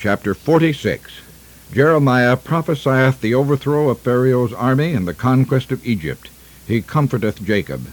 Chapter 46. Jeremiah prophesieth the overthrow of Pharaoh's army and the conquest of Egypt. He comforteth Jacob.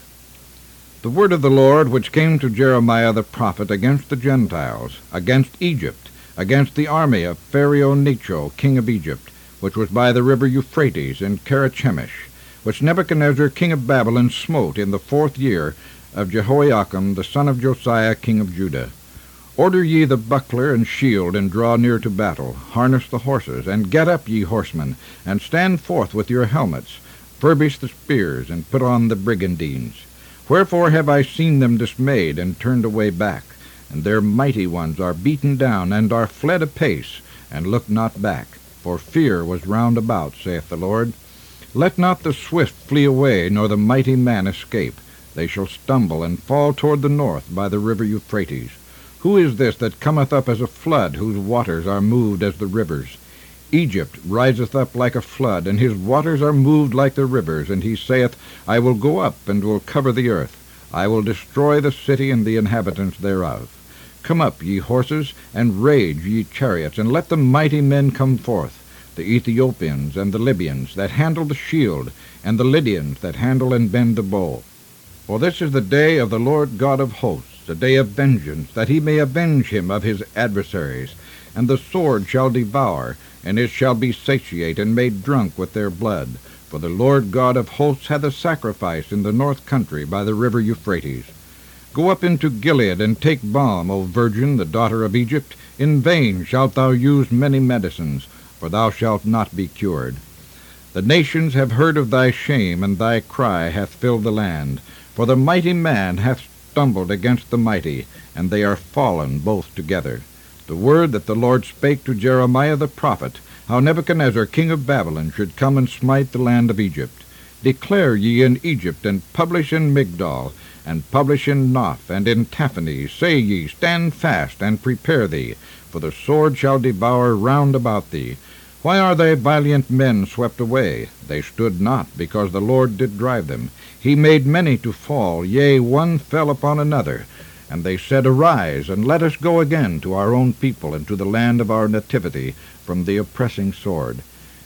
The word of the Lord which came to Jeremiah the prophet against the Gentiles, against Egypt, against the army of Pharaoh Necho, king of Egypt, which was by the river Euphrates in Carchemish, which Nebuchadnezzar king of Babylon smote in the 4th year of Jehoiakim the son of Josiah king of Judah. Order ye the buckler and shield, and draw near to battle. Harness the horses, and get up, ye horsemen, and stand forth with your helmets. Furbish the spears, and put on the brigandines. Wherefore have I seen them dismayed, and turned away back? And their mighty ones are beaten down, and are fled apace, and look not back. For fear was round about, saith the Lord. Let not the swift flee away, nor the mighty man escape. They shall stumble, and fall toward the north by the river Euphrates. Who is this that cometh up as a flood, whose waters are moved as the rivers? Egypt riseth up like a flood, and his waters are moved like the rivers. And he saith, I will go up, and will cover the earth. I will destroy the city and the inhabitants thereof. Come up, ye horses, and rage, ye chariots, and let the mighty men come forth, the Ethiopians and the Libyans that handle the shield, and the Lydians that handle and bend the bow. For this is the day of the Lord God of hosts, a day of vengeance, that he may avenge him of his adversaries. And the sword shall devour, and it shall be satiate, and made drunk with their blood. For the Lord God of hosts hath a sacrifice in the north country by the river Euphrates. Go up into Gilead, and take balm, O virgin, the daughter of Egypt. In vain shalt thou use many medicines, for thou shalt not be cured. The nations have heard of thy shame, and thy cry hath filled the land. For the mighty man hath stumbled against the mighty, and they are fallen both together. The word that the Lord spake to Jeremiah the prophet, how Nebuchadnezzar king of Babylon should come and smite the land of Egypt. Declare ye in Egypt, and publish in Migdol, and publish in Noph, and in Taphanes. Say ye, stand fast, and prepare thee, for the sword shall devour round about thee. Why are thy valiant men swept away? They stood not, because the Lord did drive them. He made many to fall, yea, one fell upon another. And they said, Arise, and let us go again to our own people, and to the land of our nativity, from the oppressing sword.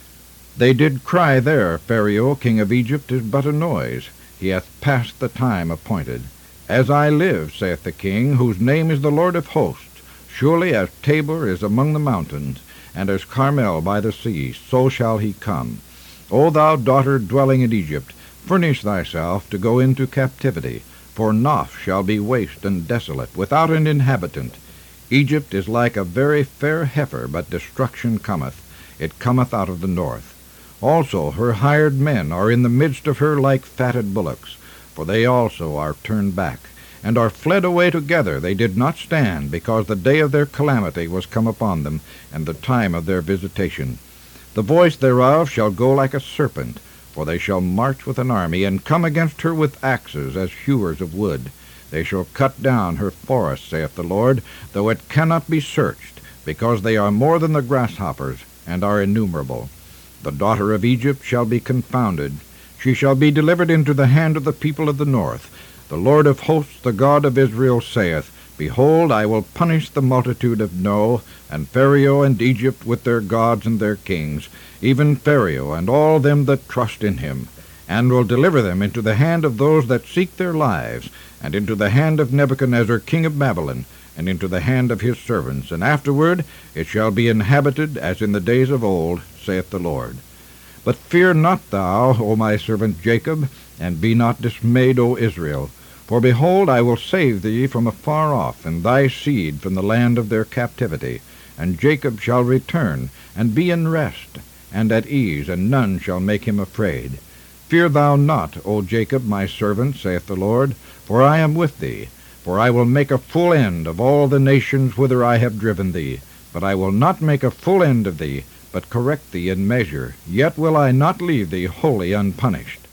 They did cry there, Pharaoh, king of Egypt, is but a noise. He hath passed the time appointed. As I live, saith the king, whose name is the Lord of hosts, surely as Tabor is among the mountains, and as Carmel by the sea, so shall he come. O thou daughter dwelling in Egypt, furnish thyself to go into captivity, for Noph shall be waste and desolate, without an inhabitant. Egypt is like a very fair heifer, but destruction cometh. It cometh out of the north. Also her hired men are in the midst of her like fatted bullocks, for they also are turned back, and are fled away together. They did not stand, because the day of their calamity was come upon them, and the time of their visitation. The voice thereof shall go like a serpent, for they shall march with an army, and come against her with axes, as hewers of wood. They shall cut down her forest, saith the Lord, though it cannot be searched, because they are more than the grasshoppers, and are innumerable. The daughter of Egypt shall be confounded. She shall be delivered into the hand of the people of the north. The Lord of hosts, the God of Israel, saith, Behold, I will punish the multitude of No, and Pharaoh and Egypt with their gods and their kings, even Pharaoh and all them that trust in him, and will deliver them into the hand of those that seek their lives, and into the hand of Nebuchadnezzar king of Babylon, and into the hand of his servants. And afterward it shall be inhabited as in the days of old, saith the Lord. But fear not thou, O my servant Jacob, and be not dismayed, O Israel. For behold, I will save thee from afar off, and thy seed from the land of their captivity. And Jacob shall return, and be in rest, and at ease, and none shall make him afraid. Fear thou not, O Jacob, my servant, saith the Lord, for I am with thee. For I will make a full end of all the nations whither I have driven thee. But I will not make a full end of thee, but correct thee in measure. Yet will I not leave thee wholly unpunished.